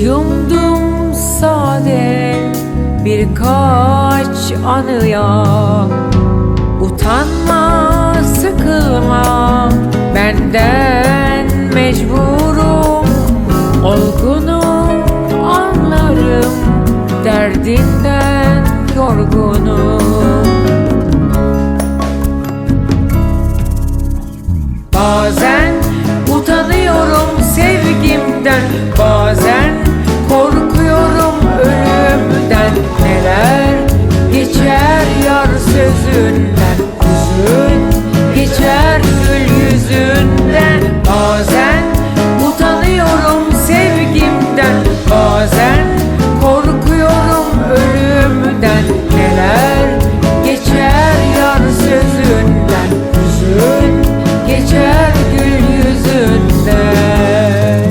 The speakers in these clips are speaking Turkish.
yumdum sade birkaç anıya. Utanma, sıkılma, benden mecburum. Olgunum, anlarım, derdinden yorgunum. Bazen utanıyorum sevgimden, bazen korkuyorum ölümden. Neler geçer yar sözünden, hüzün geçer gül yüzünden. Bazen utanıyorum sevgimden, bazen korkuyorum ölümden. Neler geçer yar sözünden, hüzün geçer gül yüzünden.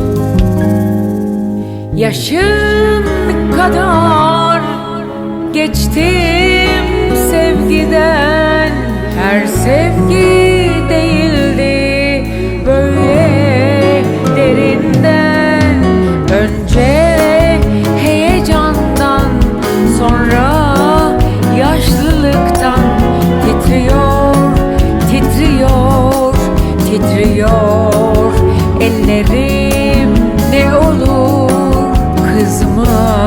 Yaşın kadar geçtim sevgiden. Her sevgi değildi böyle derinden. Önce heyecandan, sonra yaşlılıktan. Titriyor, titriyor, titriyor ellerim. Ne olur kızma,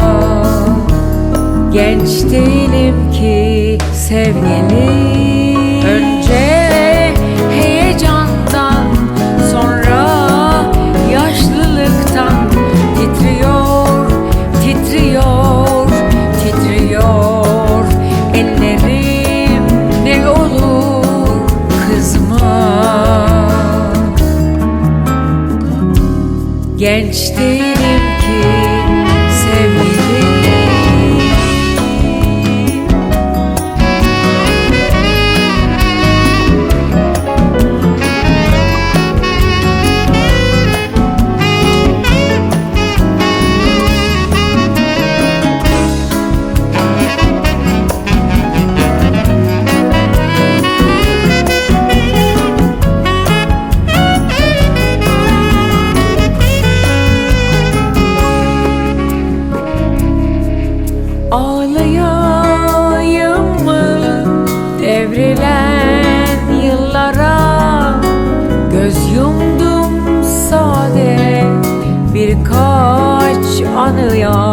genç değilim ki sevgilim. Önce heyecandan, sonra yaşlılıktan. Titriyor, titriyor, titriyor ellerim. Ne olur kızma, genç değilim ki sevgilim. Ağlayayım mı devrilen yıllara? Göz yumdum sade birkaç anıya.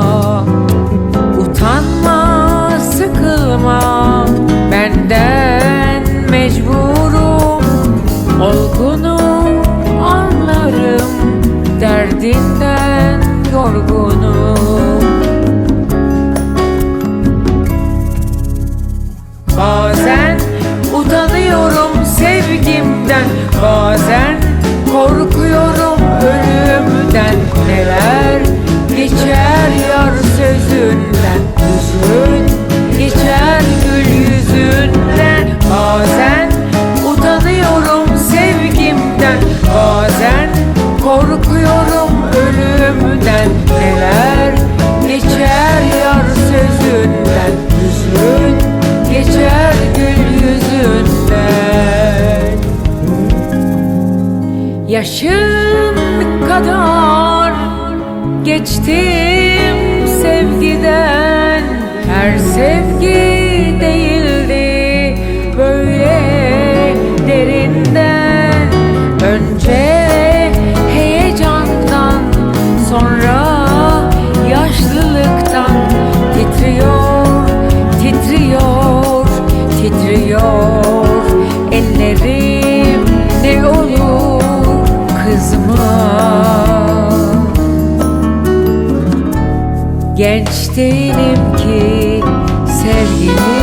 Utanma, sıkılma, benden mecburum. Olgunum, anlarım, derdinden yorgunum. Bazen utanıyorum sevgimden, bazen korkuyorum ölümden. Neler geçer yar sözünden, hüzün geçer gül yüzünden. Bazen utanıyorum sevgimden, bazen korkuyorum ölümden. Neler geçer yar sözünden, hüzün geçer gül yüzünden. Yaşın kadar geçtim sevgiden. Her sevgi değildi böyle derinden. Önce heyecandan, sonra yaşlılıktan. Titriyor, titriyor, titriyor ellerim. Ne olur kızma, genç değilim ki sevgilim.